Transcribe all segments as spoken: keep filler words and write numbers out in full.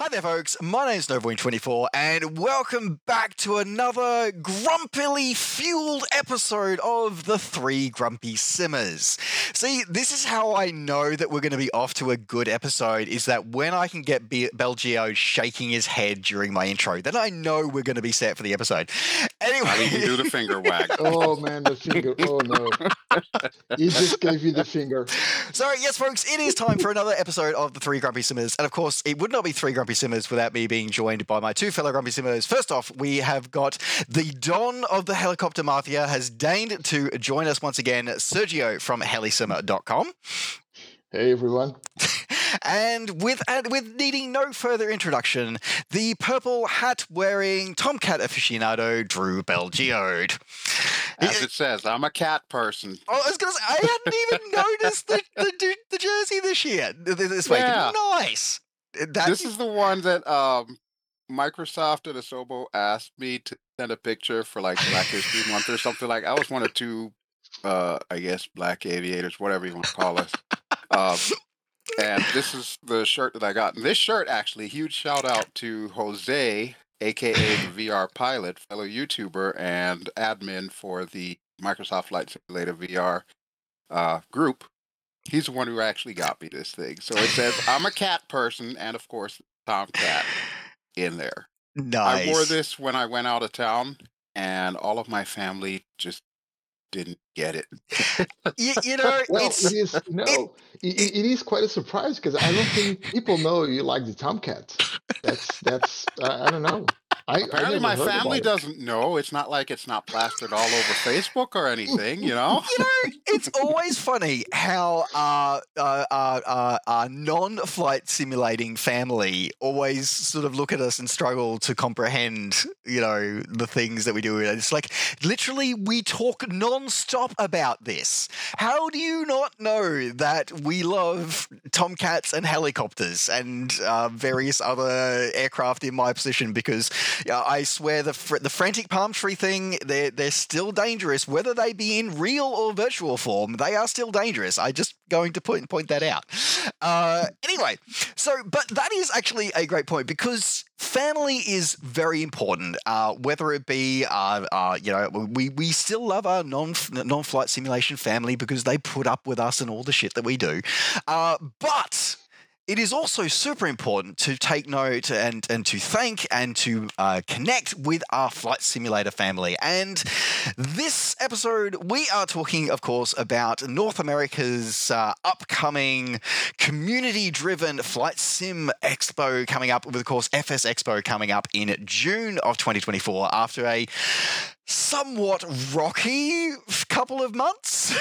there, folks. My name's Novoin twenty-four, and welcome back to another grumpily fueled episode of the Three Grumpy Simmers. See, this is how I know that we're going to be off to a good episode, is that when I can get B- Belgio shaking his head during my intro, then I know we're going to be set for the episode. Anyway. How do you do the finger wag? Oh, man, the finger. Oh, no. He just gave you the finger. So, yes, folks, it is time for another episode of the Three Grumpy Simmers. And, of course, it would not be Three Grumpy Simmers without me being joined by my two fellow Grumpy Simmers. First off, we have got the Don of the Helicopter Mafia has deigned to join us once again, Sergio from helisimmer dot com. Hey, everyone. And with and with needing no further introduction, the purple hat-wearing Tomcat aficionado, Drew Belgiode. As it says, I'm a cat person. Oh, I was going to say, I hadn't even noticed the, the the jersey this year, this week. Yeah. Nice. That, This is the one that um, Microsoft and Asobo asked me to send a picture for like Black History Month or something. Like I was one of two, uh, I guess, black aviators, whatever you want to call us. Um, and this is the shirt that I got. And this shirt, actually, huge shout out to Jose, aka the V R Pilot, fellow YouTuber and admin for the Microsoft Flight Simulator V R uh, group. He's the one who actually got me this thing. So it says, I'm a cat person, and of course, Tomcat in there. nice. I wore this when I went out of town, and all of my family just didn't get it. You, you know, Well, it's it is, no, it, it, it is quite a surprise because I don't think people know you like the Tomcat. That's, that's, uh, I don't know. I, Apparently, I my never heard family about it. doesn't know. It's not like it's not plastered all over Facebook or anything, you know? you know, it's always funny how uh, uh, uh, uh, uh, non-flight simulating family always sort of look at us and struggle to comprehend, you know, the things that we do. It's like, literally, we talk non-stop about this. How do you not know that we love Tomcats and helicopters and uh, various other aircraft in my position? Because yeah, I swear the fr- the frantic palm tree thing, they're, they're still dangerous. Whether they be in real or virtual form, they are still dangerous. I just going to point, point that out. Uh, anyway, so, but that is actually a great point because family is very important, uh, whether it be, uh, uh, you know, we, we still love our non, non-flight simulation family because they put up with us and all the shit that we do. Uh, but it is also super important to take note and, and to thank and to uh, connect with our flight simulator family. And this episode, we are talking, of course, about North America's uh, upcoming community-driven Flight Sim Expo coming up with, of course, F S Expo coming up in June of twenty twenty-four after a somewhat rocky couple of months.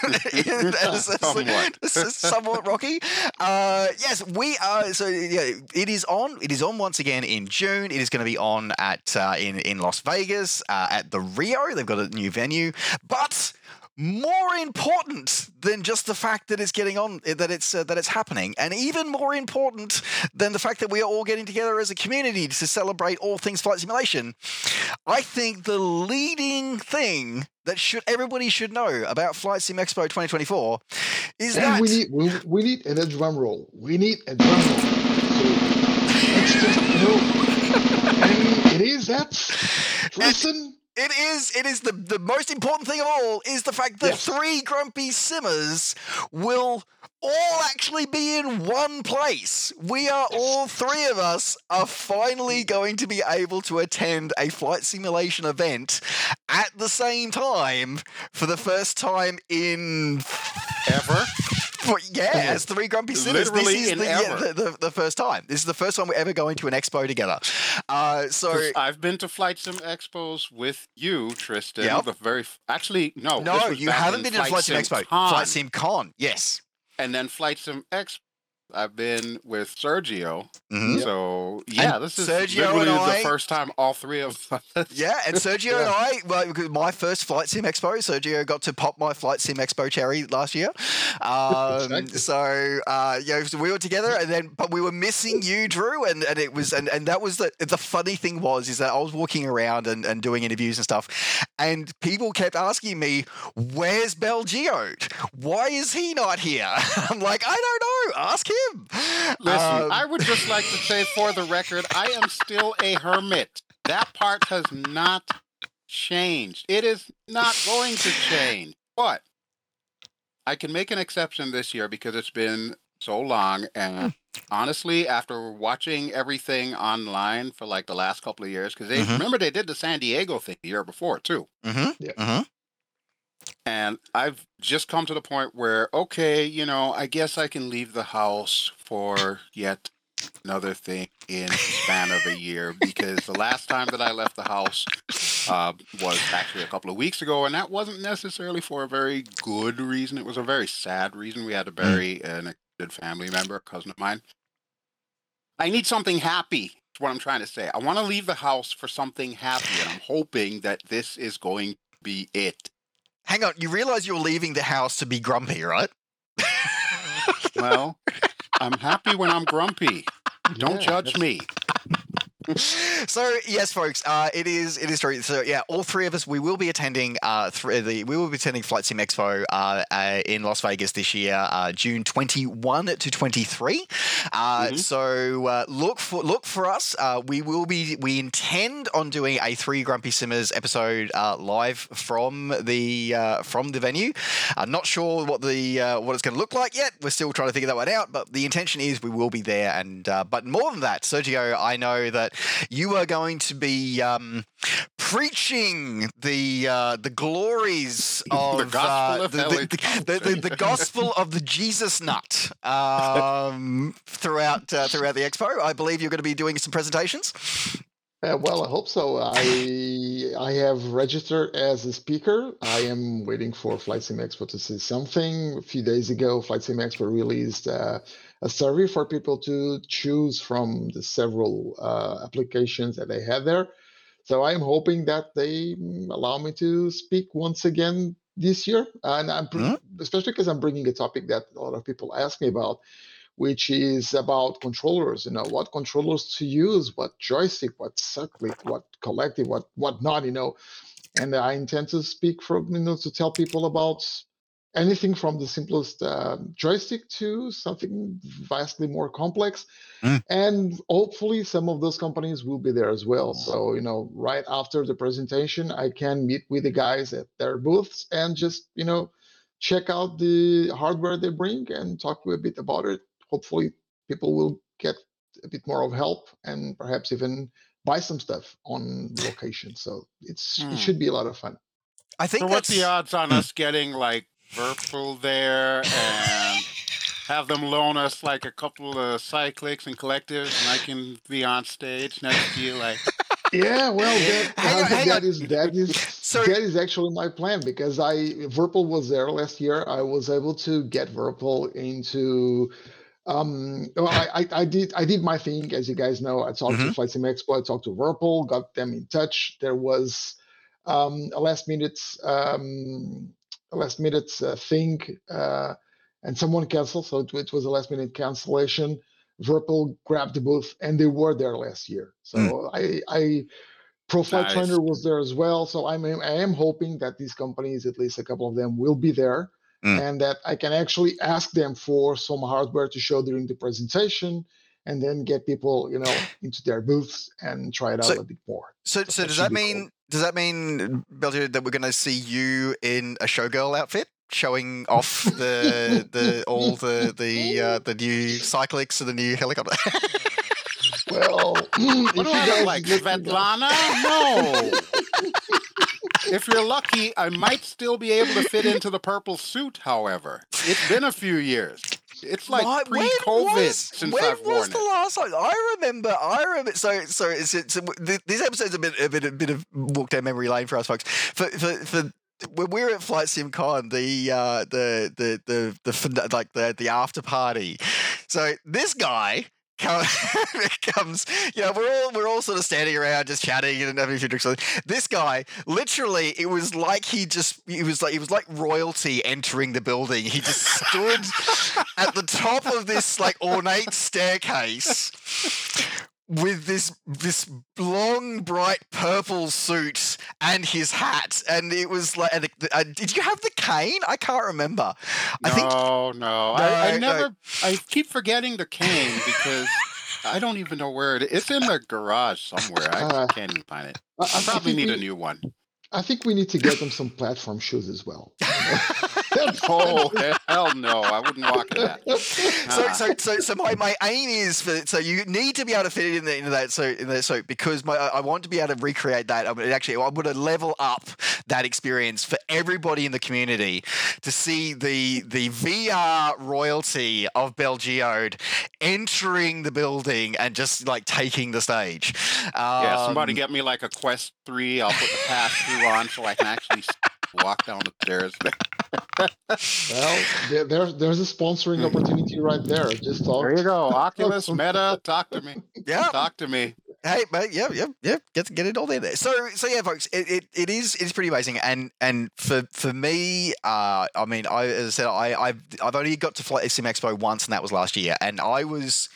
Somewhat. somewhat rocky. Uh, yes, we are. So yeah, it is on. It is on once again in June. It is going to be on at uh, in in Las Vegas uh, at the Rio. They've got a new venue, but more important than just the fact that it's getting on, that it's uh, that it's happening, and even more important than the fact that we are all getting together as a community to celebrate all things flight simulation, I think the leading thing that should everybody should know about Flight Sim Expo twenty twenty-four is And that we need, we, we need a drum roll. We need a drum roll. So let's just, you know, I mean, it is that. Listen. It is. It is the, the most important thing of all is the fact that Yes. three Grumpy Simmers will all actually be in one place. We are all three of us are finally going to be able to attend a flight simulation event at the same time for the first time in Ever? For, yeah, as three Grumpy Sinners, Literally this is in the, yeah, ever. the, the, the first time. This is the first time we're ever going to an expo together. Uh, so 'Cause I've been to Flight Sim Expos with you, Tristan. Yep. The very f- actually, no, no, this was you back haven't in been to the Flight Sim Expo. Con. Flight Sim Con, yes. And then Flight Sim Expo. I've been with Sergio. Mhm. So yeah, And this is Sergio literally and I- the first time all three of us. Yeah, and Sergio and I, well, because my first Flight Sim Expo, Sergio got to pop my Flight Sim Expo cherry last year. Um, Exactly. So, uh, you know, so we were together, and then, but we were missing you, Drew, and, and it was, and, and that was the, the funny thing was, is that I was walking around and, and doing interviews and stuff, and people kept asking me, where's Belgiode? Why is he not here? I'm like, I don't know, ask him. him. Listen, Um, I would just like to say for the record, I am still a hermit. That part has not changed. It is not going to change. But I can make an exception this year because it's been so long. And honestly, after watching everything online for like the last couple of years, because they Mhm. remember they did the San Diego thing the year before too. mhm, Yeah. mhm. And I've just come to the point where, okay, you know, I guess I can leave the house for yet another thing in the span of a year, because the last time that I left the house uh, was actually a couple of weeks ago, and that wasn't necessarily for a very good reason. It was a very sad reason. We had to bury an extended family member, a cousin of mine. I need something happy. That's what I'm trying to say. I want to leave the house for something happy, and I'm hoping that this is going to be it. Hang on, you realize you're leaving the house to be grumpy, right? Well, I'm happy when I'm grumpy. Don't Yeah, judge that's- me. So yes, folks, uh, it is it is true. So yeah, all three of us we will be attending uh th- the we will be attending Flight Sim Expo uh, uh in Las Vegas this year, uh, June twenty-first to twenty-third. Uh, Mhm. So uh, look for look for us. Uh, we will be we intend on doing a Three Grumpy Simmers episode uh, live from the uh, from the venue. I'm not sure what the uh, what it's going to look like yet. We're still trying to figure that one out. But the intention is we will be there. And uh, but more than that, Sergio, I know that you are going to be um, preaching the uh, the glories of gospel uh, of the, the, helicopters. the, the, the gospel of the Jesus nut um, throughout uh, throughout the expo. I believe you're going to be doing some presentations. Uh, well, I hope so. I I have registered as a speaker. I am waiting for Flight Sim Expo to see something. A few days ago, Flight Sim Expo released uh, a survey for people to choose from the several uh, applications that they had there. So I'm hoping that they mm, allow me to speak once again this year, and I'm br- Mhm. especially because I'm bringing a topic that a lot of people ask me about, which is about controllers. You know, what controllers to use, what joystick, what circlet, what collective, what what not. You know, and I intend to speak from you know to tell people about anything from the simplest uh, joystick to something vastly more complex. Mm. And hopefully, some of those companies will be there as well. So you know, right after the presentation, I can meet with the guys at their booths and just you know check out the hardware they bring and talk a bit about it. Hopefully people will get a bit more of help and perhaps even buy some stuff on location. So it's Hmm. it should be a lot of fun. I think So what's that's the odds on Hmm. us getting like Virpil there and have them loan us like a couple of cyclics and collectives, and I can be on stage next to you like, Yeah, well, that Hang on, hang that on. is that is So- that is actually my plan, because I Virpil was there last year. I was able to get Virpil into. Um, well, I, I I did I did my thing, as you guys know. I talked to Mhm. Flight Sim Expo. I talked to Virpil, got them in touch. There was um, a last minute um, a last minute uh, thing, uh, and someone canceled, so it, it was a last minute cancellation. Virpil grabbed the booth, and they were there last year. So I I Pro Flight Nice. Trainer was there as well. So I'm I am hoping that these companies, at least a couple of them, will be there, Mm. and that I can actually ask them for some hardware to show during the presentation, and then get people, you know, into their booths and try it out So- a bit more. So, So so that does should that be cool. mean does that mean Belgium, that we're going to see you in a showgirl outfit, showing off the the all the the uh, the new cyclics and the new helicopter? Well, what do I look like, look- Svetlana? No. If you're lucky, I might still be able to fit into the purple suit, however. It's been a few years. It's like Why- when pre-COVID was- since when I've was worn the it. last time? I remember. I remember. So, so, it's, it's, th- these episodes have been a bit, a bit of walk down memory lane for us folks. For, for, for when we were at Flight Sim Con, the, uh, the, the, the, the, fin- like the, the after party. So this guy. Come, comes, you know, we're all we're all sort of standing around just chatting and having a few drinks. This guy, literally, it was like he just, he was like, he was like royalty entering the building. He just stood at the top of this like ornate staircase with this this long, bright purple suit and his hat, and it was like, and, uh, did you have the cane? I can't remember. I think No, no. I, No, I no. never. I keep forgetting the cane because I don't even know where it is. It's in the garage somewhere. I Uh, can't even find it. I, I I probably think need a we, new one. I think we need to get them some platform shoes as well. You know? That's- Oh hell no! I wouldn't walk in that. So, Ah. so, so, so my, my aim is for so you need to be able to fit it in the, into that suit in that suit because my I want to be able to recreate that. I mean, actually, I want to level up that experience for everybody in the community to see the the V R royalty of Belgeode entering the building and just like taking the stage. Yeah, somebody Um, get me like a Quest three. I'll put the pass through on so I can actually s- walk down the stairs. Well, there, there's there's a sponsoring opportunity right there. Just talk. There you go, Oculus, Meta, talk to me. yeah. Talk to me. Hey, but yeah, yeah, yeah, get get it all in there. So, so yeah, folks, it, it, it is it's pretty amazing, and and for for me, uh, I mean, I as I said, I I've I've only got to Flight Sim Expo once, and that was last year, and I was.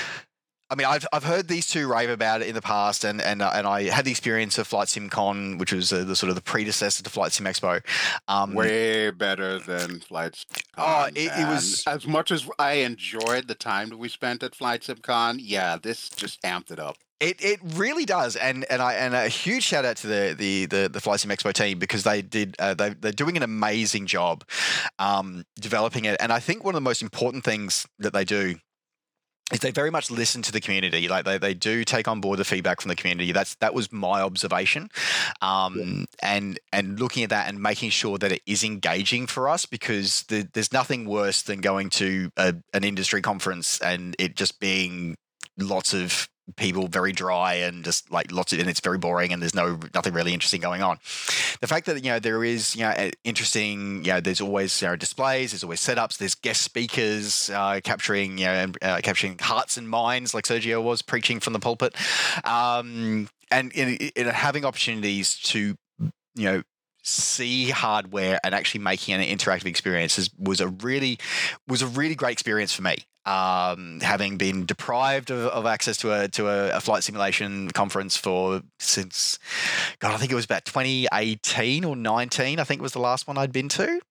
I mean, I've I've heard these two rave about it in the past, and and uh, and I had the experience of Flight Sim Con, which was uh, the sort of the predecessor to Flight Sim Expo. Um, Way better than Flight Oh, SimCon. it- it and was- as much as I enjoyed the time that we spent at Flight SimCon. Yeah, this just amped it up. It it really does, and and I and a huge shout out to the the the, the Flight Sim Expo team because they did uh, they they're doing an amazing job um, developing it, and I think one of the most important things that they do is they very much listen to the community. Like they, they do take on board the feedback from the community. That's that was my observation, um, and and looking at that and making sure that it is engaging for us because the, there's nothing worse than going to a, an industry conference and it just being lots of people very dry and just like lots of and it's very boring and there's no nothing really interesting going on. The fact that you know there is you know interesting you know there's always you know displays, there's always setups, there's guest speakers uh, capturing you know uh, capturing hearts and minds like Sergio was preaching from the pulpit, um, and in, in having opportunities to you know see hardware and actually making an interactive experience is, was a really was a really great experience for me. Um, having been deprived of, of access to a to a, a flight simulation conference for since God, I think it was about twenty eighteen or nineteen. I think was the last one I'd been to.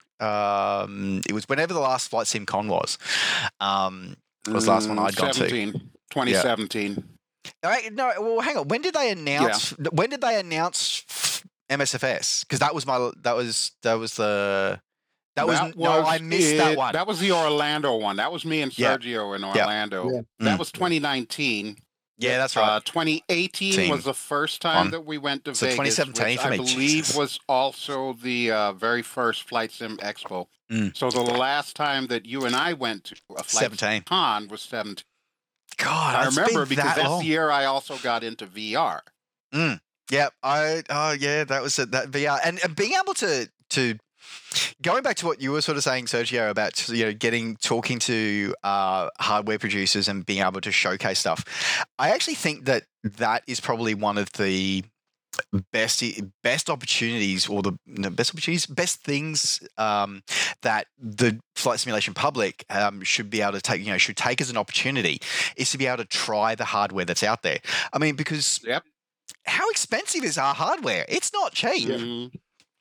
Um, it was whenever the last Flight Sim Con was. Um, it was the last one I'd gone to. twenty seventeen. All right, no, well, hang on. When did they announce? When did they announce M S F S? Because that was my that was that was the. That was, That no, I missed it, that one. That was the Orlando one. That was me and Yeah. Sergio in Yeah. Orlando. Yeah. That Mm. was twenty nineteen. Yeah, that's right. Uh, twenty eighteen Team. was the first time On. that we went to So Vegas, twenty seventeen which for I me, believe Jesus. was also the uh, very first Flight Sim Expo. Mm. So the last time that you and I went to a Flight seventeen. Sim Con was seventeen. God, I it's remember been because that that's long. the year I also got into V R. Yeah, I oh yeah, that was it. That V R and, and being able to to going back to what you were sort of saying, Sergio, about you know getting talking to uh, hardware producers and being able to showcase stuff. I actually think that that is probably one of the best best opportunities or the no, best opportunities, best things um, that the flight simulation public um, should be able to take. You know, should take as an opportunity is to be able to try the hardware that's out there. I mean, because Yep. how expensive is our hardware? It's not cheap. Mhm.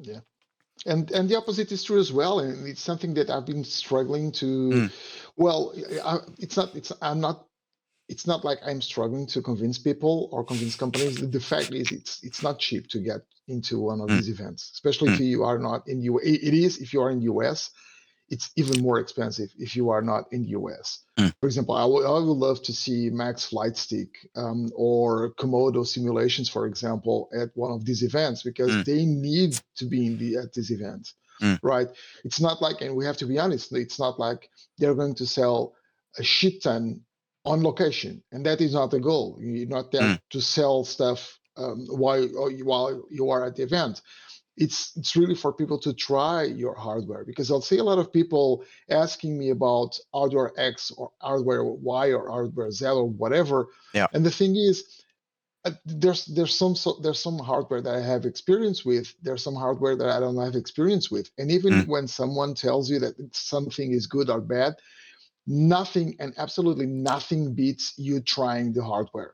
And and the opposite is true as well, and it's something that I've been struggling to. Mm. Well, I, it's not. It's I'm not. It's not like I'm struggling to convince people or convince companies. The fact is, it's it's not cheap to get into one of Mm. these events, especially if you are not in U. It is if you are in U S. It's even more expensive if you are not in the U S. Mm. For example, I would I would love to see Max Flight Stick um, or Komodo simulations, for example, at one of these events because Mm. they need to be in the at this event, Mm. right? It's not like, and we have to be honest, it's not like they're going to sell a shit ton on location, and that is not the goal. You're not there Mm. to sell stuff um, while while you are at the event. It's it's really for people to try your hardware because I'll see a lot of people asking me about hardware X or hardware Y or hardware Z or whatever. Yeah. And the thing is, uh, there's there's some so, there's some hardware that I have experience with. There's some hardware that I don't have experience with. And even Mm. when someone tells you that something is good or bad, nothing and absolutely nothing beats you trying the hardware.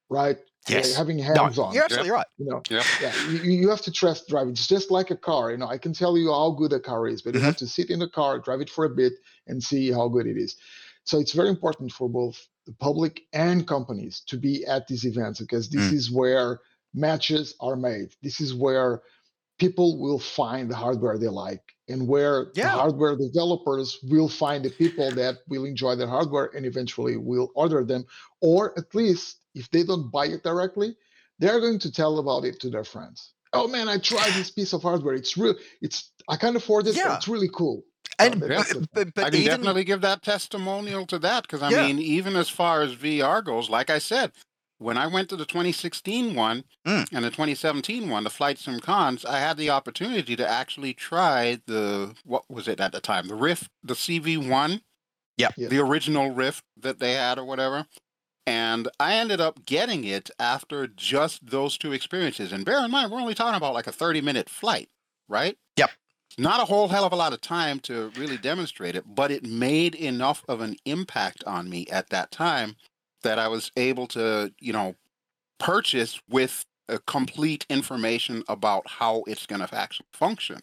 right? Uh, Yes. having No, hands-on. you're absolutely right. You know, Yeah. yeah, you, you have to trust driving. It's just like a car. You know, I can tell you how good a car is, but you Mhm. have to sit in the car, drive it for a bit, and see how good it is. So it's very important for both the public and companies to be at these events, because this Mm. is where matches are made. This is where people will find the hardware they like, and where the Yeah. hardware developers will find the people that will enjoy the hardware and eventually will order them, or at least if they don't buy it directly, they're going to tell about it to their friends. Oh man, I tried this piece of hardware. It's real. It's I can't afford it, but Yeah. it's really cool. So And that, Yeah. that's the but, thing. but I can even definitely give that testimonial to that because I Yeah. mean, even as far as V R goes, like I said, when I went to the twenty sixteen one Mm. and the twenty seventeen one, the Flight Sim Cons, I had the opportunity to actually try the what was it at the time, the Rift, the C V one, Yep. Yes. the original Rift that they had or whatever. And I ended up getting it after just those two experiences. And bear in mind, we're only talking about like a thirty minute flight, right? Yep. Not a whole hell of a lot of time to really demonstrate it, but it made enough of an impact on me at that time that I was able to, you know, purchase with a complete information about how it's going to actually function.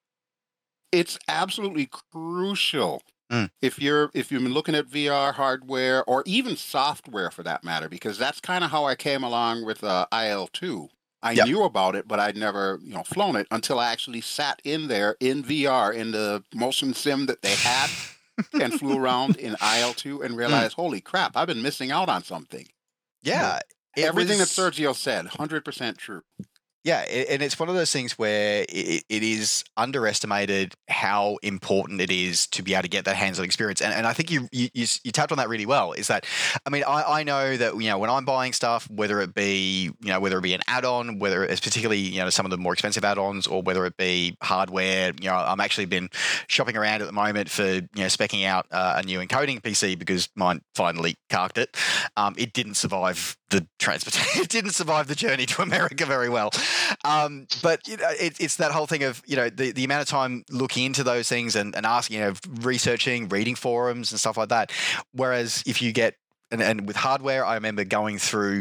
It's absolutely crucial Mm. if you're if you've been looking at V R hardware or even software for that matter, because that's kind of how I came along with uh, I L two. I Yep. knew about it, but I'd never, you know, flown it until I actually sat in there in V R in the motion sim that they had and flew around in I L two and realized, holy crap, I've been missing out on something. Yeah. It Everything was, that Sergio said, one hundred percent true. Yeah, a- and it's one of those things where it, it is underestimated how important it is to be able to get that hands-on experience. And and I think you you, you s- you tapped on that really well. Is that, I mean, I, I know that, you know, when I'm buying stuff, whether it be, you know, whether it be an add-on, whether it's particularly, you know, some of the more expensive add-ons, or whether it be hardware, you know, I'm actually been shopping around at the moment for, you know, specking out uh, a new encoding P C because mine finally carked it. Um, it didn't survive the transportation. It didn't survive the journey to America very well. Um, but you know, it, it's that whole thing of, you know, the, the amount of time looking into those things and, and asking, you know, researching, reading forums and stuff like that. Whereas if you get, and, and with hardware, I remember going through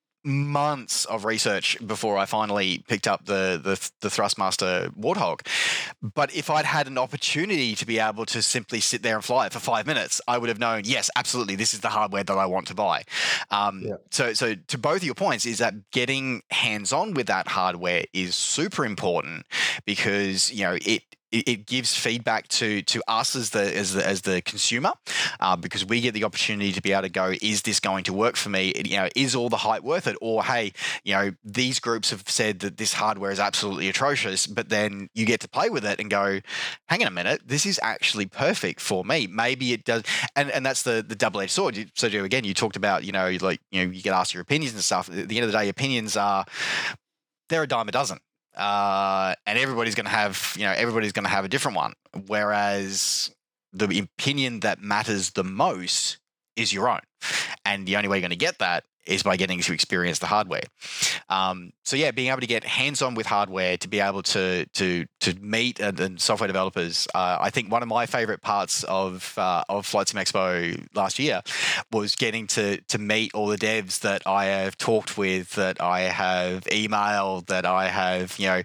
months of research before I finally picked up the, the the Thrustmaster Warthog. But if I'd had an opportunity to be able to simply sit there and fly it for five minutes, I would have known, yes, absolutely, this is the hardware that I want to buy. Um, Yeah. So, so to both of your points, is that getting hands-on with that hardware is super important because, you know, it it, it gives feedback to to us as the as the as the consumer, uh, because we get the opportunity to be able to go, is this going to work for me? You know, is all the hype worth it? Or hey, you know, these groups have said that this hardware is absolutely atrocious, but then you get to play with it and go, hang on a minute, this is actually perfect for me. Maybe it does, and and that's the the double-edged sword. You- So again, you talked about, you know, like, you know, you get asked your opinions and stuff. At the end of the day, opinions are, they're a dime a dozen. Uh, and everybody's going to have, you know, everybody's going to have a different one. Whereas the opinion that matters the most is your own. And the only way you're going to get that is by getting to experience the hardware. Um, so yeah, being able to get hands-on with hardware, to be able to to to meet and, and software developers. Uh, I think one of my favorite parts of uh, of Flight Sim Expo last year was getting to to meet all the devs that I have talked with, that I have emailed, that I have, you know,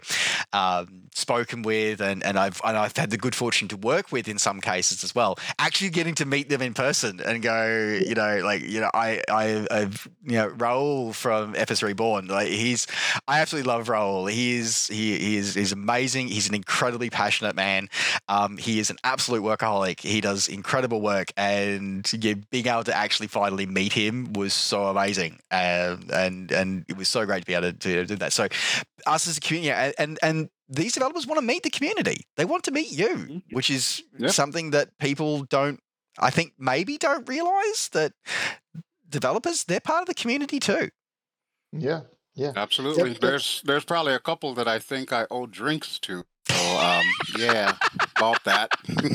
um, spoken with, and, and I've and I've had the good fortune to work with in some cases as well. Actually getting to meet them in person and go, you know, like, you know, I I I've you know, Raul from F S Reborn, like he's, I absolutely love Raul. He is he, he is he's amazing. He's an incredibly passionate man. Um, he is an absolute workaholic. He does incredible work, and yeah, being able to actually finally meet him was so amazing. Um, and and it was so great to be able to, to do that. So us as a community, and and, and these developers want to meet the community. They want to meet you, which is Yep. something that people don't, I think, maybe don't realize, that developers, they're part of the community too. Yeah, yeah. Absolutely. That- There's there's probably a couple that I think I owe drinks to. So um, yeah, about that.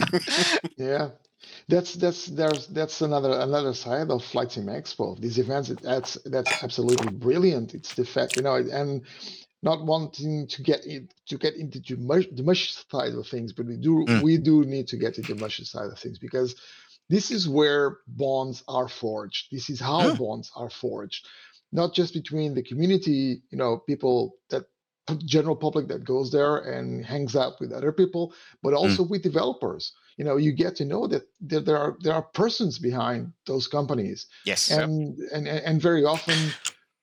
Yeah, that's that's there's that's another another side of Flight Sim Expo. These events, it- that's that's absolutely brilliant. It's the fact, you know, and not wanting to get in, to get into the mush, the mush side of things, but we do Mm. we do need to get into the mush side of things, because this is where bonds are forged. This is how Mm. bonds are forged. not just between the community, you know, people that general public that goes there and hangs out with other people, but also mm. with developers. You know, you get to know that there, there are there are persons behind those companies. Yes, and yep. and and very often,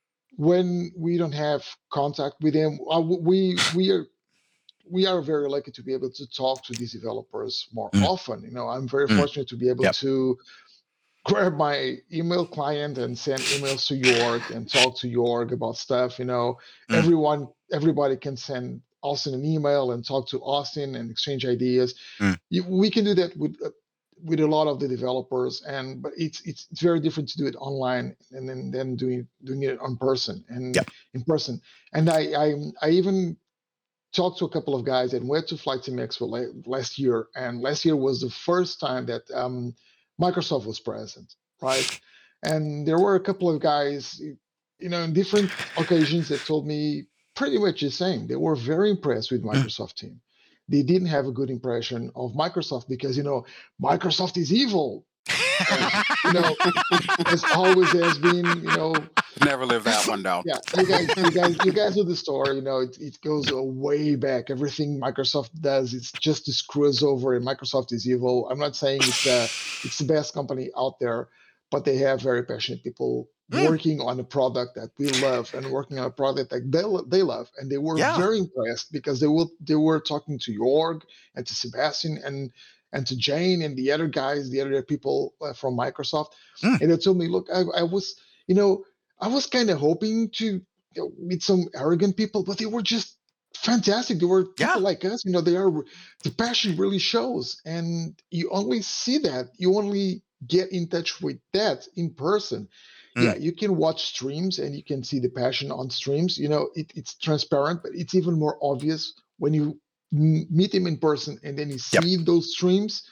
when we don't have contact with them, we we are we are very lucky to be able to talk to these developers more mm. often. You know, I'm very mm. fortunate to be able yep. to grab my email client and send emails to Jorg and talk to Jorg about stuff. You know, mm. everyone, everybody can send Austin an email and talk to Austin and exchange ideas. Mm. You, we can do that with uh, with a lot of the developers, and but it's it's it's very different to do it online and then then doing doing it on person and yep. in person. And I I I even talked to a couple of guys that went to Flight Sim Expo last year, and last year was the first time that um, Microsoft was present, right? And there were a couple of guys, you know, in different occasions that told me pretty much the same. They were very impressed with Microsoft team. They didn't have a good impression of Microsoft because, you know, Microsoft is evil. And, you know, as always has been, you know. Never lived that one down. Yeah, you guys, you guys, you guys know the story. You know, it, it goes way back. Everything Microsoft does, it's just to screw us over, and Microsoft is evil. I'm not saying it's uh, it's the best company out there, but they have very passionate people mm. working on a product that we love and working on a product that they they love, and they were yeah. very impressed because they were they were talking to Jorg and to Sebastian and. and to Jane and the other guys, the other people uh, from Microsoft. Mm. And they told me, look, I, I was, you know, I was kind of hoping to you know, meet some arrogant people, but they were just fantastic. They were people yeah. like us, you know, they are, the passion really shows. And you only see that, you only get in touch with that in person. Mm. Yeah, you can watch streams and you can see the passion on streams. You know, it, it's transparent, but it's even more obvious when you meet him in person and then you see yep. those streams.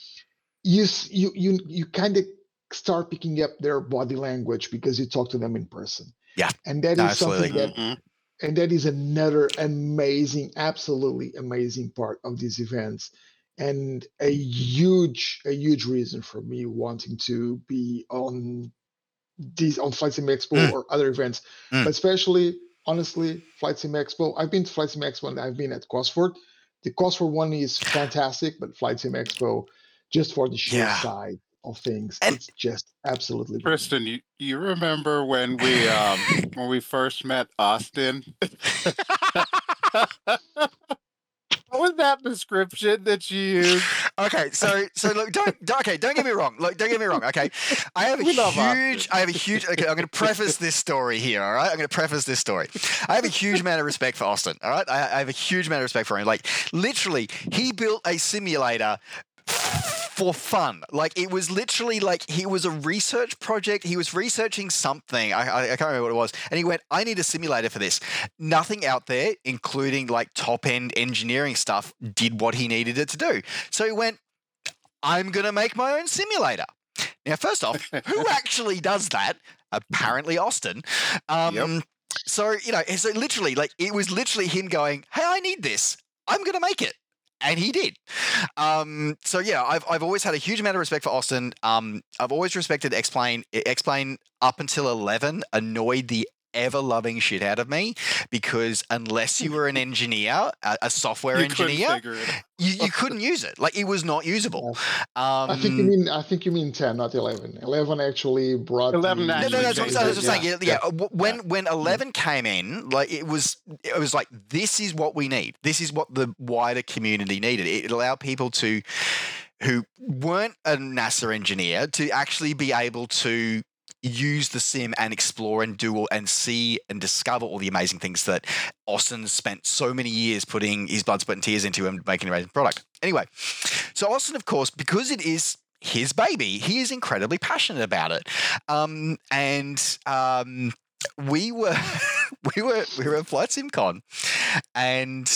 You you you you kind of start picking up their body language because you talk to them in person. Yeah, and that no, is absolutely. something that, mm-hmm. and that is another amazing, absolutely amazing part of these events, and a huge a huge reason for me wanting to be on these on Flight Sim Expo mm. or other events, mm. but especially. Honestly, Flight Sim Expo, I've been to Flight Sim Expo and I've been at Cosford. The Cosford one is fantastic, but Flight Sim Expo, just for the sheer yeah. side of things, and it's just absolutely Kristen, you, you remember when we um, when we first met Austin? What was that description that you used? Okay, so so look, don't, don't okay, don't get me wrong. Look, don't get me wrong. Okay, I have a huge, I have a huge. Okay, I'm going to preface this story here. All right, I'm going to preface this story. I have a huge amount of respect for Austin. All right, I, I have a huge amount of respect for him. Like literally, he built a simulator for fun. Like it was literally like he was a research project. He was researching something. I, I, I can't remember what it was. And he went, I need a simulator for this. Nothing out there, including like top end engineering stuff, did what he needed it to do. So he went, I'm going to make my own simulator. Now, first off, who actually does that? Apparently Austin. Um, yep. So, you know, so literally like it was literally him going, hey, I need this. I'm going to make it. And he did. Um, so yeah, I've I've always had a huge amount of respect for Austin. Um, I've always respected X-Plane. X-Plane up until eleven annoyed the ever-loving shit out of me because unless you were an engineer, a, a software you engineer, you, you couldn't use it. Like it was not usable. Um, I think you mean I think you mean ten, not eleven. Eleven actually brought eleven. The, no, no, no. That's what I was just saying. Yeah, yeah. yeah. When yeah. when eleven came in, like it was it was like this is what we need. This is what the wider community needed. It allowed people to who weren't a NASA engineer to actually be able to use the sim and explore and do all, and see and discover all the amazing things that Austin spent so many years putting his blood, sweat, and tears into and making an amazing product. Anyway, so Austin, of course, because it is his baby, he is incredibly passionate about it. Um, and um, we were we were we were at Flight Sim Con, and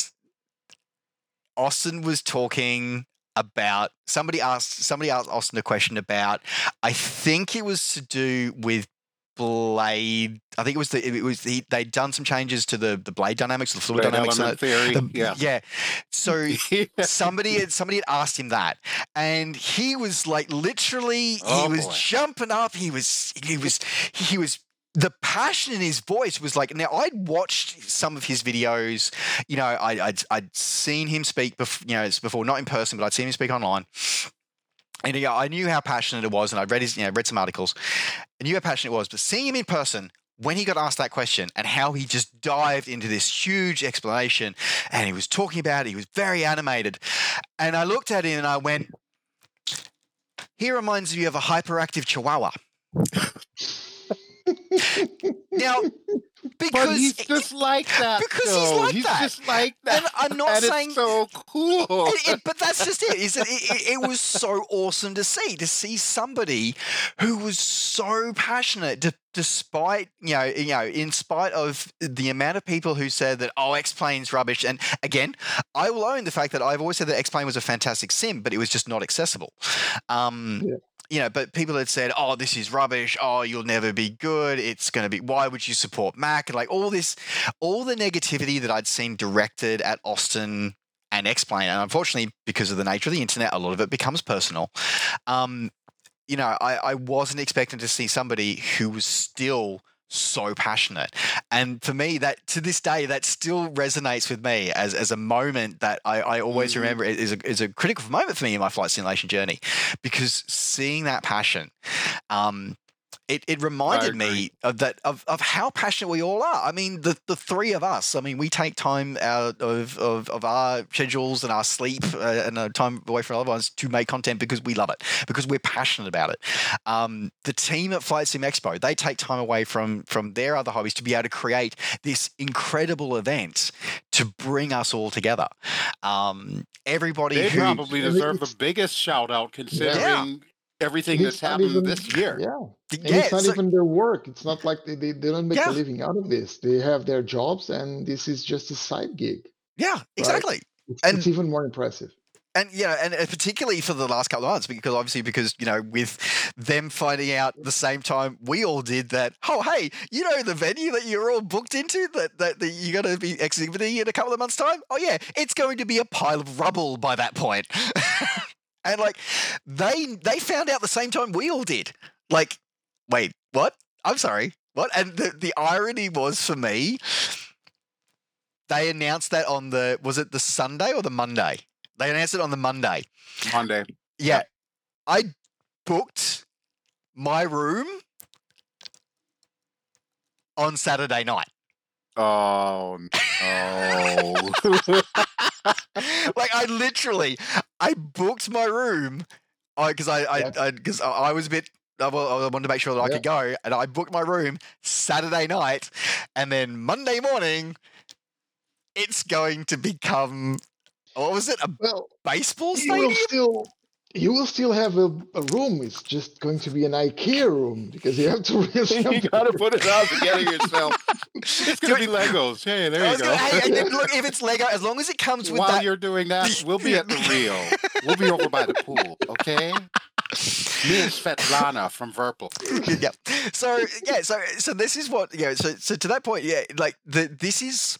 Austin was talking about somebody asked somebody asked Austin a question about I think it was to do with blade. I think it was the it was the, they'd done some changes to the the blade dynamics, the fluid blade dynamics, element theory. The, yeah, yeah. So somebody had somebody had asked him that, and he was like literally oh, he was boy. jumping up. He was he was he was. the passion in his voice was like, now I'd watched some of his videos, you know, I, I'd, I'd seen him speak before, you know, before, not in person, but I'd seen him speak online. And you know, I knew how passionate it was, and I read his, you know, read some articles. I knew how passionate it was, but seeing him in person, when he got asked that question and how he just dived into this huge explanation, and he was talking about it, he was very animated. And I looked at him and I went, he reminds me of a hyperactive chihuahua. Now, because but he's just like that. Because though. he's like he's that. just like that. And I'm not and saying it's so cool. It, it, but that's just it. Is that it, it, it was so awesome to see to see somebody who was so passionate, d- despite you know, you know, in spite of the amount of people who said that oh, X-Plane's rubbish. And again, I will own the fact that I've always said that X-Plane was a fantastic sim, but it was just not accessible. Um, Yeah. You know, but people had said, "Oh, this is rubbish. Oh, you'll never be good. It's going to be. Why would you support Mac?" And like all this, all the negativity that I'd seen directed at Austin and X-Plane, and unfortunately, because of the nature of the internet, a lot of it becomes personal. Um, you know, I, I wasn't expecting to see somebody who was still so passionate, and for me, that to this day, that still resonates with me as as a moment that I, I always Mhm. remember is a is a critical moment for me in my flight simulation journey, because seeing that passion, um, it it reminded me agree. of that of of how passionate we all are. I mean, the the three of us. I mean, we take time out of of, of our schedules and our sleep uh, and our time away from our loved ones to make content because we love it, because we're passionate about it. Um, the team at Flight Sim Expo, they take time away from from their other hobbies to be able to create this incredible event to bring us all together. Um, everybody They who probably and deserve the it's- biggest shout out considering everything And that's it's not happened even this year. yeah. And yeah, it's not so- even their work. It's not like they, they, they don't make Yeah. a living out of this. They have their jobs and this is just a side gig. yeah, exactly. It's, And- it's even more impressive. And you know, and particularly for the last couple of months, because obviously, because you know, with them finding out the same time we all did that. Oh, hey, you know the venue that you're all booked into that that, that you're going to be exhibiting in a couple of months' time. Oh yeah, it's going to be a pile of rubble by that point. And like, they they found out the same time we all did. Like, wait, what? I'm sorry, what? And the the irony was for me, they announced that on the was it the Sunday or the Monday? They announced it on the Monday. Monday. Yeah. I booked my room on Saturday night. Oh no. Like I literally, I booked my room because I, I, Yeah. I, because I, I was a bit. I wa- I wanted to make sure that I Yeah. could go, and I booked my room Saturday night, and then Monday morning, it's going to become what was it? A Well, baseball you will stadium? still you will still have a, a room. It's just going to be an IKEA room because you have to really you gotta put it all together yourself. It's gonna be Legos. Hey, there I you was go. gonna, hey, and then look, if it's Lego, as long as it comes with While that. you're doing that, we'll be at the Rio. We'll be over by the pool, okay? Me and Svetlana from Verpal. Yeah. So yeah. So so this is what yeah. So so to that point, yeah. Like the this is.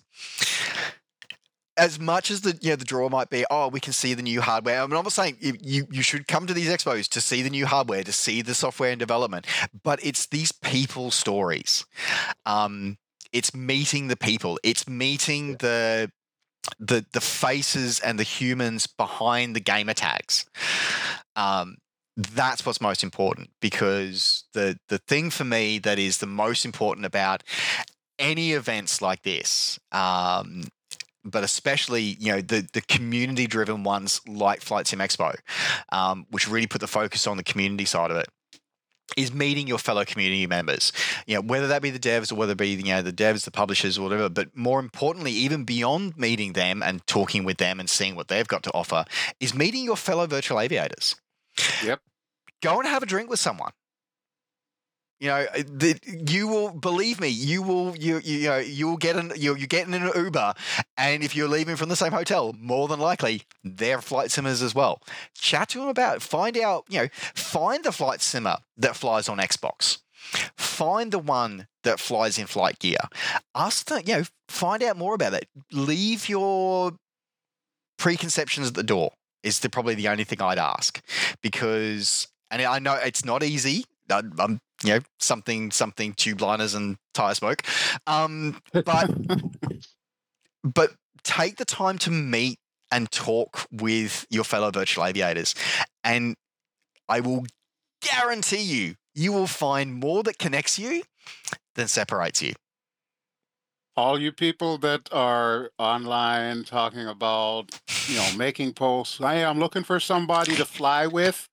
As much as the you know the draw might be, oh, we can see the new hardware. I mean, I'm not saying you, you you should come to these expos to see the new hardware, to see the software in development, but it's these people stories. Um, it's meeting the people. It's meeting the the the faces and the humans behind the gamer tags. Um, that's what's most important, because the the thing for me that is the most important about any events like this. Um, but especially, you know, the, the community-driven ones like Flight Sim Expo, um, which really put the focus on the community side of it, is meeting your fellow community members. You know, whether that be the devs or whether it be, you know, the devs, the publishers, or whatever. But more importantly, even beyond meeting them and talking with them and seeing what they've got to offer, is meeting your fellow virtual aviators. Yep. Go and have a drink with someone. You know, the, you will believe me. You will, you you, you know, you will get an you you get in an Uber, and if you're leaving from the same hotel, more than likely they're flight simmers as well. Chat to them about it. Find out, you know, find the flight simmer that flies on Xbox. Find the one that flies in flight gear. Ask them, you know, find out more about it. Leave your preconceptions at the door. Is the, probably the only thing I'd ask, because, and I know it's not easy. I'm you know, something, something tube liners and tire smoke. Um, but, but take the time to meet and talk with your fellow virtual aviators. And I will guarantee you, you will find more that connects you than separates you. All you people that are online talking about, you know, making posts, hey, I'm looking for somebody to fly with.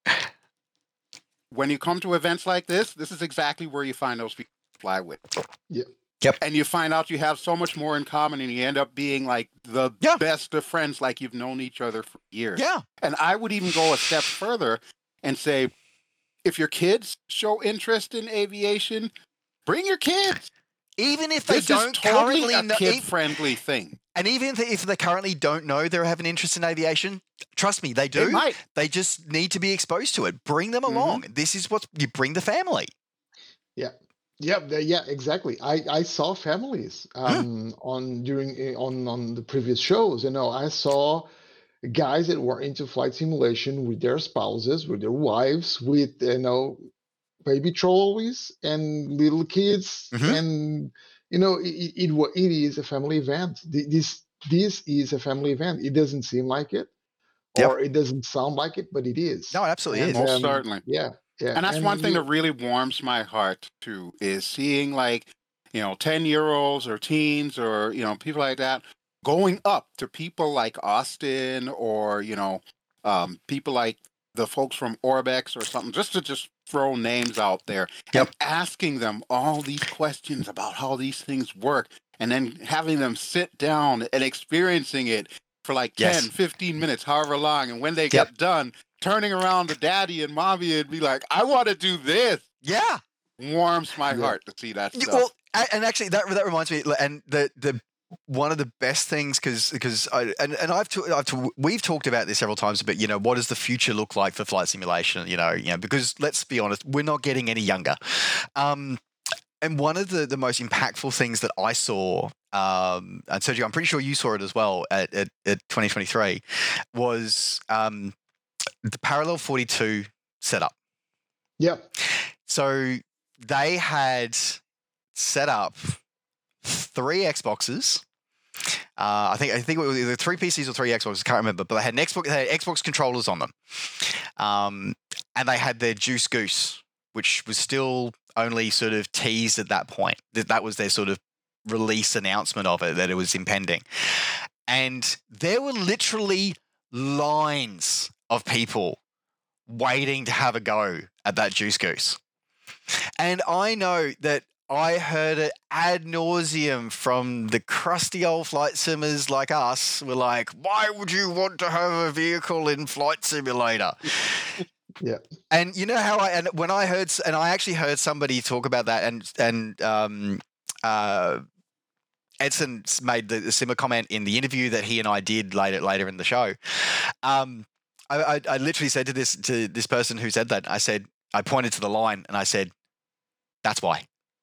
When you come to events like this, this is exactly where you find those people to fly with. Yeah. Yep. And you find out you have so much more in common, and you end up being like the Yeah. best of friends, like you've known each other for years. Yeah. And I would even go a step further and say, if your kids show interest in aviation, bring your kids. Even if they This don't is totally currently a know, kid-friendly thing. and even if they, if they currently don't know they have an interest in aviation, trust me, they do. They might. They just need to be exposed to it. Bring them Mhm. along. This is what you bring the family. Yeah. Yeah, the- yeah, exactly. I, I saw families um, on during eh, on on the previous shows. You know, I saw guys that were into flight simulation with their spouses, with their wives, with you know baby trolleys and little kids, Mhm. and you know it, it, it wa- it is a family event. Th- This this is a family event. It doesn't seem like it, Yep. or it doesn't sound like it, but it is. No, it absolutely And is. Most um, certainly. yeah, yeah. And that's one And thing you, that really warms my heart too, is seeing like, you know, ten-year-olds or teens or, you know, people like that going up to people like Austin or, you know, um, people like the folks from Orbex or something, just to just throw names out there Yep. and asking them all these questions about how these things work, and then having them sit down and experiencing it for like Yes. ten, fifteen minutes, however long. And when they Yep. get done, turning around to daddy and mommy and be like, I want to do this. Yeah. Warms my Yeah. heart to see that You- stuff. Well, a- and actually, that that reminds me, and the the one of the best things because because I and, and I've, ta- I've ta- we've talked about this several times, but you know, what does the future look like for flight simulation? You know, you know, because let's be honest, we're not getting any younger. Um, and one of the the most impactful things that I saw, um, and Sergio, I'm pretty sure you saw it as well at at, at twenty twenty-three, was um, the Parallel forty-two setup. yeah, So they had set up three Xboxes. Uh, I think I think it was either three P Cs or three Xboxes. I can't remember, but they had an Xbox. They had Xbox controllers on them, um, and they had their Juice Goose, which was still only sort of teased at that point. That that was their sort of release announcement of it, that it was impending, and there were literally lines of people waiting to have a go at that Juice Goose. And I know that I heard it ad nauseum from the crusty old flight simmers like us. We're like, why would you want to have a vehicle in Flight Simulator? yeah. And you know how I, and when I heard, and I actually heard somebody talk about that, and, and, um, uh, Edson made the, the similar comment in the interview that he and I did later, later in the show. Um, I, I, I literally said to this, to this person who said that, I said, I pointed to the line and I said, that's why.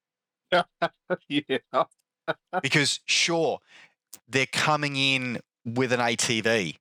Yeah. Because sure, they're coming in with an A T V,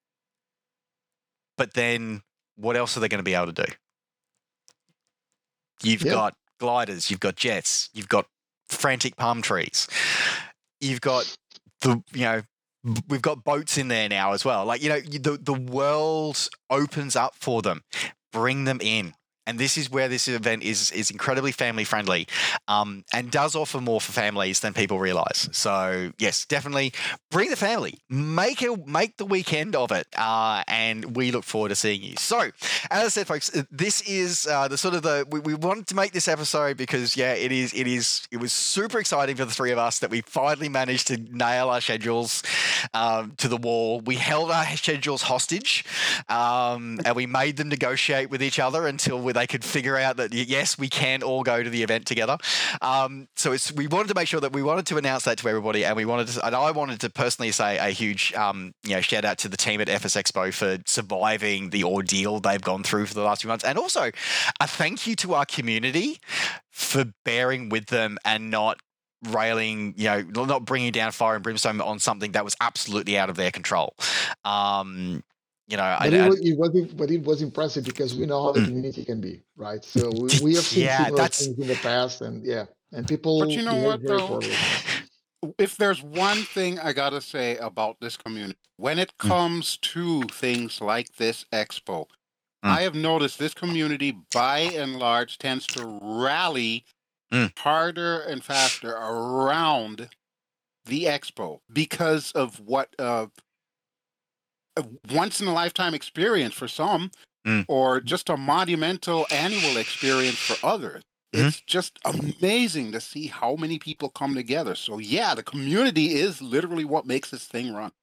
but then what else are they going to be able to do? You've Yeah. got gliders, you've got jets, you've got frantic palm trees, you've got the, you know, we've got boats in there now as well. Like, you know, the, the world opens up for them. Bring them in. And this is where this event is is incredibly family friendly, um, and does offer more for families than people realize. So yes, definitely bring the family, make it make the weekend of it, uh, and we look forward to seeing you. So as I said, folks, this is uh, the sort of the we, we wanted to make this episode because yeah, it is it is it was super exciting for the three of us that we finally managed to nail our schedules um, to the wall. We held our schedules hostage, um, and we made them negotiate with each other until we they could figure out that yes, we can all go to the event together. Um, so it's we wanted to make sure that we wanted to announce that to everybody, and we wanted to, and I wanted to personally say a huge um, you know shout out to the team at F S Expo for surviving the ordeal they've gone through for the last few months, and also a thank you to our community for bearing with them and not railing, you know, not bringing down fire and brimstone on something that was absolutely out of their control. Um, you know, I, But it I, was, it was but it was impressive because we know how the Mm. community can be, right? So we, we have seen yeah, similar that's things in the past, and yeah, and But people you know behave what, very though? poorly. If there's one thing I gotta say about this community, when it Mm. comes to things like this expo, Mm. I have noticed this community, by and large, tends to rally Mm. harder and faster around the expo because of what uh, a once in a lifetime experience for some, Mm. or just a monumental annual experience for others. Mhm. It's just amazing to see how many people come together. So yeah, the community is literally what makes this thing run.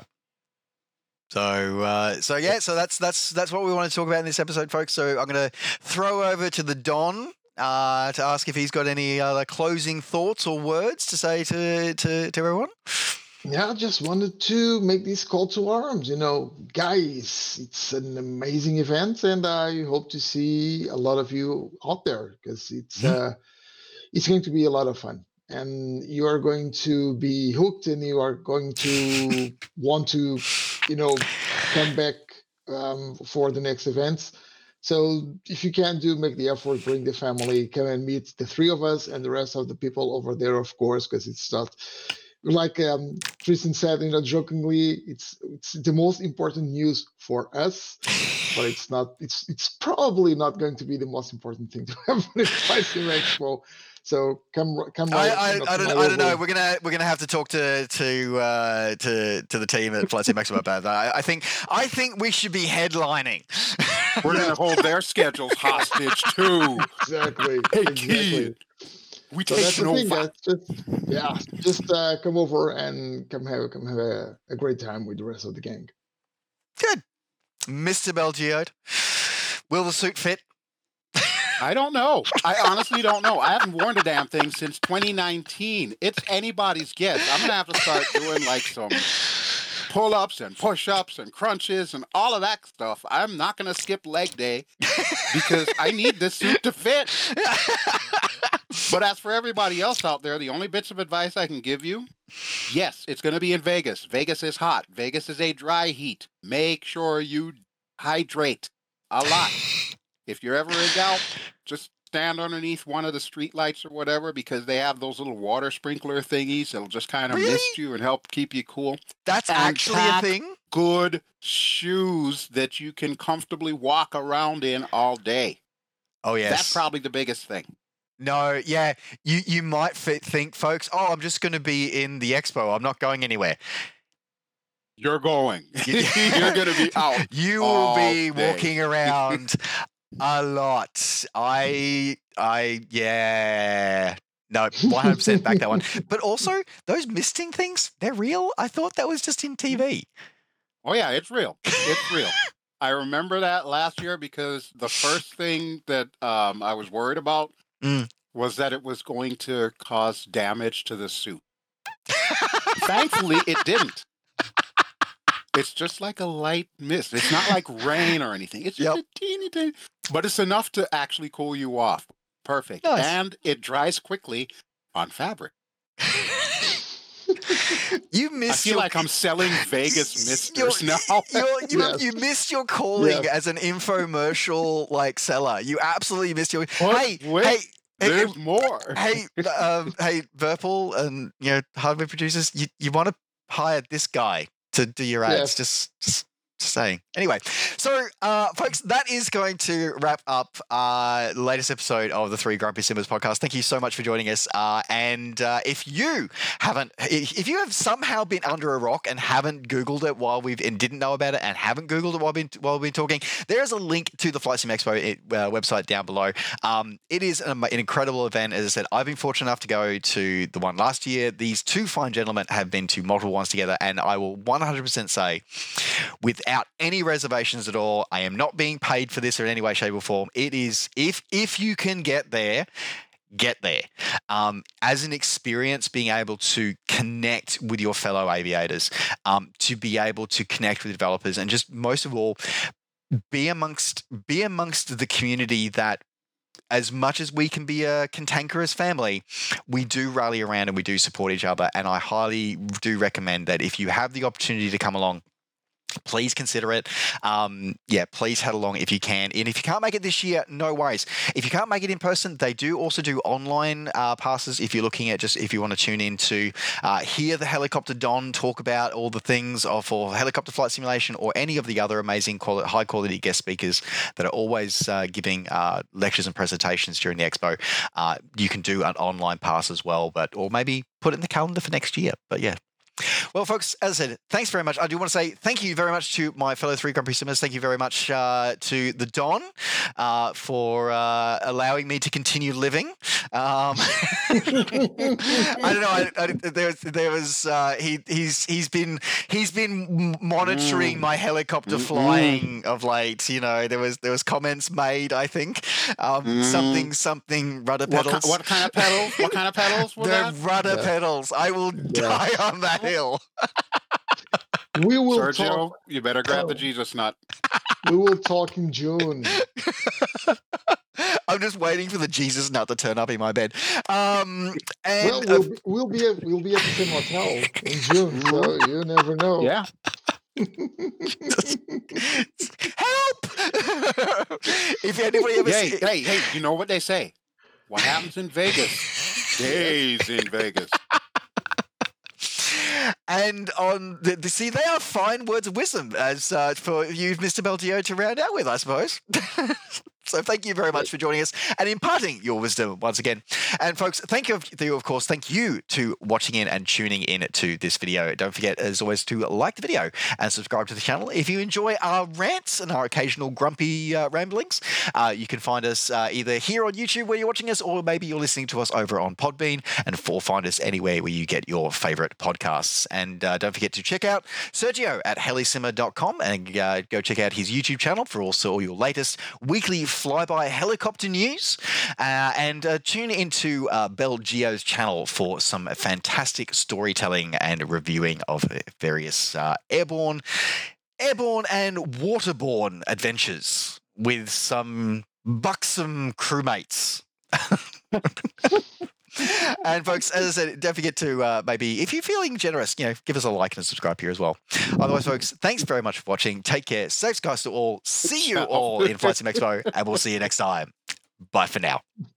So, uh, so yeah, so that's that's that's what we want to talk about in this episode, folks. So I'm going to throw over to the Don uh, to ask if he's got any other closing thoughts or words to say to to, to everyone. Yeah, I just wanted to make this call to arms. You know, guys, it's an amazing event, and I hope to see a lot of you out there because it's Mhm. uh, it's going to be a lot of fun, and you are going to be hooked, and you are going to want to, you know, come back um, for the next events. So if you can do, make the effort, bring the family, come and meet the three of us and the rest of the people over there, of course, because it's not like um, Tristan said, you know, jokingly, it's it's the most important news for us, but it's not. It's it's probably not going to be the most important thing to have on the Flight Sim Expo. So come come I, right, I, you know, I come don't right I don't know. over. We're gonna we're gonna have to talk to to uh, to to the team at Flight Sim Expo about that. I, I think I think we should be headlining. We're Yeah. gonna hold their schedules hostage too. Exactly, Hey exactly. kid, we So that's the taking thing, over. guys. Just yeah, just uh, come over and come have come have a, a great time with the rest of the gang. Good, Mister Belgiode. Will the suit fit? I don't know. I honestly don't know. I haven't worn the damn thing since twenty nineteen. It's anybody's guess. I'm gonna have to start doing like some pull-ups and push-ups and crunches and all of that stuff. I'm not gonna skip leg day because I need this suit to fit. But as for everybody else out there, the only bits of advice I can give you, yes, it's going to be in Vegas. Vegas is hot. Vegas is a dry heat. Make sure you hydrate a lot. If you're ever in doubt, just stand underneath one of the street lights or whatever because they have those little water sprinkler thingies that'll just kind of Really? mist you and help keep you cool. That's And actually a pack thing. Good shoes that you can comfortably walk around in all day. Oh yes, That's probably the biggest thing. No, yeah, you you might fit, think, folks. Oh, I'm just going to be in the expo. I'm not going anywhere. You're going. You're going to be out. You will all be day. walking around a lot. I, I, yeah. No, one hundred percent back that one. But also, those misting things, they're real? I thought that was just in T V. Oh, yeah, it's real. It's real. I remember that last year because the first thing that um, I was worried about Mm. was that it was going to cause damage to the suit. Thankfully, it didn't. It's just like a light mist. It's not like rain or anything. It's just Yep. a teeny tiny, but it's enough to actually cool you off. Perfect. Nice. And it dries quickly on fabric. You I missed feel your like I'm selling Vegas misters You're- now. You're, you, Yes. you missed your calling Yes. as an infomercial like seller. You absolutely missed your. What? Hey, Wait, hey, hey, There's more. hey, um, hey, Verpal and you know hardware producers, you, you want to hire this guy to do your ads? Yes. Just, just, just saying. Anyway, so uh, folks, that is going to wrap up uh, the latest episode of the Three Grumpy Simmers podcast. Thank you so much for joining us. Uh, and uh, if you haven't, if if you have somehow been under a rock and haven't Googled it while we've and didn't know about it and haven't Googled it while we've been while we've been talking, there is a link to the Flight Sim Expo uh, website down below. Um, it is an, an incredible event. As I said, I've been fortunate enough to go to the one last year. These two fine gentlemen have been to multiple ones together, and I will one hundred percent say, without any reservations at all, I am not being paid for this in any way, shape, or form. It is if if you can get there. Get there. Um, as an experience, being able to connect with your fellow aviators, um, to be able to connect with developers, and just most of all, be amongst be amongst the community that, as much as we can be a cantankerous family, we do rally around and we do support each other. And I highly do recommend that if you have the opportunity to come along, please consider it. Um, yeah, please head along if you can. And if you can't make it this year, no worries. If you can't make it in person, they do also do online uh, passes if you're looking at just if you want to tune in to uh, hear the Helicopter Don talk about all the things of for helicopter flight simulation or any of the other amazing quality, high quality guest speakers that are always uh, giving uh, lectures and presentations during the expo. Uh, you can do an online pass as well, but or maybe put it in the calendar for next year. But yeah. Well, folks, as I said, thanks very much. I do want to say thank you very much to my fellow three Grand Prix simmers. Thank you very much uh, to the Don uh, for uh, allowing me to continue living. Um, I don't know. I, I, there, there was uh, he he's he's been he's been monitoring Mm. my helicopter Mm-mm. flying of late. You know, there was there was comments made. I think um, Mm. something something rudder What, pedals. ki- what kind of pedals? What kind of pedals were the that? rudder Yeah. pedals. I will Yeah. die on that hill. We will Sergio, talk. you better grab the Oh. Jesus nut. We will talk in June. I'm just waiting for the Jesus nut to turn up in my bed. Um, and Well, uh, we'll, be- we'll be at we'll be at the same hotel in June, so you never know. Yeah. help! If anybody ever Hey, see, hey, hey, you know what they say? What happens in Vegas stays in Vegas. and on the, the see, they are fine words of wisdom as uh, for you, Mister Belgio, to round out with, I suppose. So thank you very much for joining us and imparting your wisdom once again. And folks, thank you, you of course, thank you to watching in and tuning in to this video. Don't forget, as always, to like the video and subscribe to the channel. If you enjoy our rants and our occasional grumpy uh, ramblings, uh, you can find us uh, either here on YouTube where you're watching us, or maybe you're listening to us over on Podbean, and or find us anywhere where you get your favorite podcasts. And uh, don't forget to check out Sergio at helisimmer dot com and uh, go check out his YouTube channel for also all your latest weekly flyby helicopter news, uh, and uh, tune into uh, Belgio's channel for some fantastic storytelling and reviewing of various uh, airborne, airborne and waterborne adventures with some buxom crewmates. And folks, as I said, don't forget to uh, maybe, if you're feeling generous, you know, give us a like and a subscribe here as well. Otherwise, folks, thanks very much for watching. Take care. Safe skies to all. See you Ciao. all in Flight Sim Expo, and we'll see you next time. Bye for now.